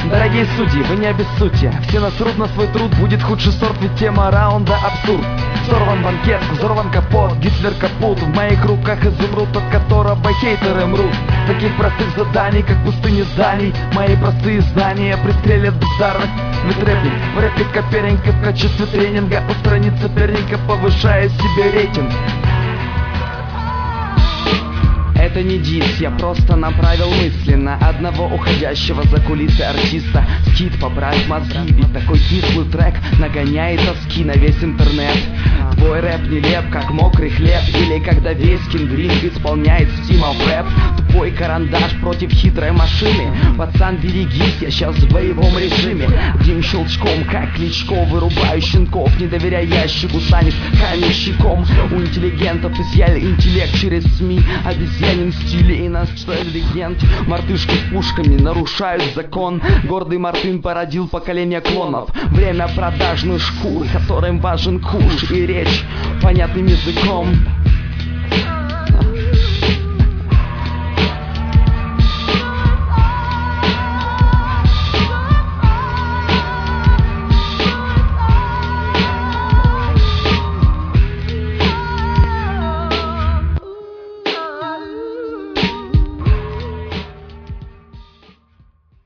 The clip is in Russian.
Дорогие судьи, вы не обессудьте. Все насрут на свой труд, будет худший сорт, ведь тема раунда абсурд. Сорван банкет, взорван капот, Гитлер капут. В моих руках изумруд, от которого хейтеры мрут. Таких простых заданий, как пустыни зданий, мои простые знания пристрелят бездарных. Ведь рэпник, в рэпе Коперенко в качестве тренинга устранит соперника, повышая себе рейтинг. Это не дис, я просто направил мысли на одного уходящего за кулисы артиста. Скит, поправь мозги, ведь такой кислый трек нагоняет тоски на весь интернет. Твой рэп нелеп, как мокрый хлеб, или когда весь кингринг исполняет стимов рэп. Тупой карандаш против хитрой машины. Пацан, берегись, я сейчас в боевом режиме. Одним щелчком, как Кличко, вырубаю щенков. Не доверяй ящику, станешь каменщиком. У интеллигентов изъяли интеллект через СМИ. Обезьянин в стиле и нас читали легенд. Мартышки с пушками нарушают закон. Гордый Мартын породил поколение клонов. Время продажных шкур, которым важен куш и речь понятным языком.